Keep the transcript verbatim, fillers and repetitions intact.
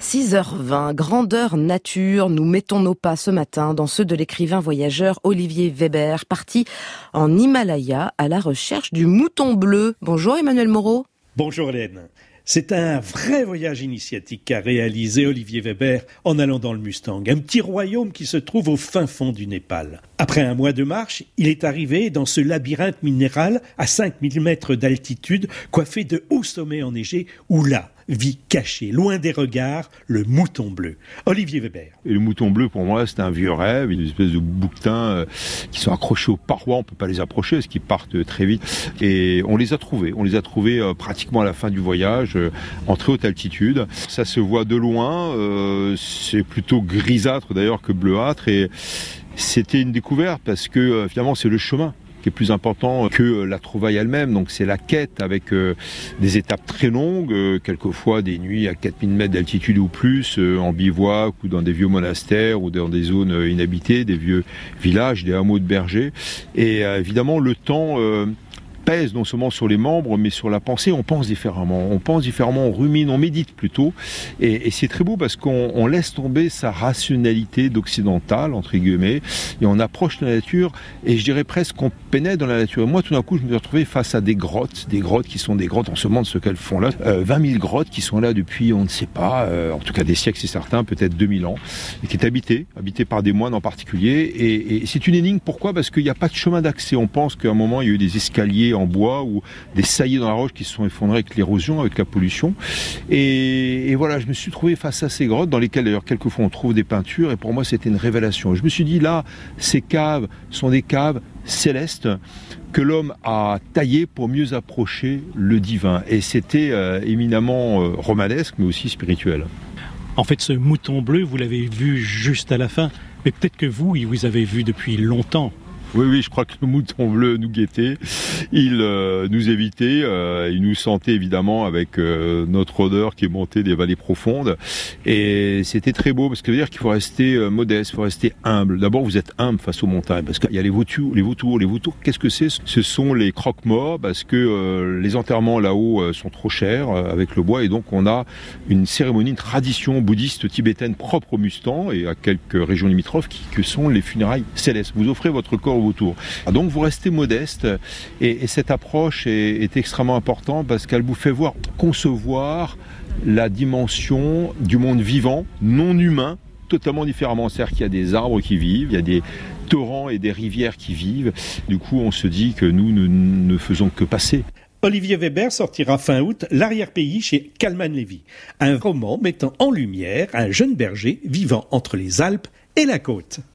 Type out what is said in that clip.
six heures vingt, grandeur nature, nous mettons nos pas ce matin dans ceux de l'écrivain voyageur Olivier Weber, parti en Himalaya à la recherche du mouton bleu. Bonjour Emmanuel Moreau. Bonjour Hélène. C'est un vrai voyage initiatique qu'a réalisé Olivier Weber en allant dans le Mustang, un petit royaume qui se trouve au fin fond du Népal. Après un mois de marche, il est arrivé dans ce labyrinthe minéral à cinq mille mètres d'altitude, coiffé de hauts sommets enneigés, où là vit caché, loin des regards, le mouton bleu. Olivier Weber. Et le mouton bleu, pour moi, c'est un vieux rêve, une espèce de bouquetins euh, qui sont accrochés aux parois, on peut pas les approcher parce qu'ils partent très vite. Et on les a trouvés, on les a trouvés euh, pratiquement à la fin du voyage, euh, en très haute altitude. Ça se voit de loin, euh, c'est plutôt grisâtre d'ailleurs que bleuâtre, et c'était une découverte parce que euh, finalement c'est le chemin qui est plus important que la trouvaille elle-même. Donc c'est la quête avec euh, des étapes très longues, euh, quelquefois des nuits à quatre mille mètres d'altitude ou plus, euh, en bivouac ou dans des vieux monastères ou dans des zones euh, inhabitées, des vieux villages, des hameaux de bergers. Et euh, évidemment le temps euh, pèse non seulement sur les membres mais sur la pensée. On pense différemment, on pense différemment, on rumine, on médite plutôt, et, et c'est très beau parce qu'on on laisse tomber sa rationalité d'occidental entre guillemets et on approche la nature, et je dirais presque qu'on pénètre dans la nature. Et moi tout d'un coup je me suis retrouvé face à des grottes, des grottes qui sont des grottes, on se demande ce qu'elles font là, euh, vingt mille grottes qui sont là depuis on ne sait pas, euh, en tout cas des siècles c'est certain, peut-être deux mille ans, et qui est habitée, habitée par des moines en particulier, et, et c'est une énigme. Pourquoi ? Parce qu'il n'y a pas de chemin d'accès. On pense qu'à un moment il y a eu des escaliers en bois ou des saillies dans la roche qui se sont effondrés avec l'érosion, avec la pollution. Et, et voilà, je me suis trouvé face à ces grottes dans lesquelles d'ailleurs quelquefois on trouve des peintures, et pour moi c'était une révélation. Je me suis dit là, ces caves sont des caves célestes que l'homme a taillées pour mieux approcher le divin. Et c'était euh, éminemment euh, romanesque mais aussi spirituel. En fait, ce mouton bleu, vous l'avez vu juste à la fin, mais peut-être que vous, vous avez vu depuis longtemps. Oui, oui, je crois que le mouton bleu nous guettait, il euh, nous évitait, euh, il nous sentait évidemment avec euh, notre odeur qui est montée des vallées profondes, et c'était très beau parce que ça veut dire qu'il faut rester euh, modeste, il faut rester humble. D'abord, vous êtes humble face aux montagnes parce qu'il y a les vautours, les vautours, les vautours. Qu'est-ce que c'est ? Ce sont les croque-morts parce que euh, les enterrements là-haut euh, sont trop chers euh, avec le bois, et donc on a une cérémonie, une tradition bouddhiste tibétaine propre au Mustang et à quelques régions limitrophes qui que sont les funérailles célestes. Vous offrez votre corps autour. Donc vous restez modeste, et, et cette approche est, est extrêmement importante parce qu'elle vous fait voir, concevoir la dimension du monde vivant, non humain, totalement différemment. C'est-à-dire qu'il y a des arbres qui vivent, il y a des torrents et des rivières qui vivent. Du coup, on se dit que nous ne, ne faisons que passer. Olivier Weber sortira fin août L'arrière-pays chez Kalman Levy, un roman mettant en lumière un jeune berger vivant entre les Alpes et la côte.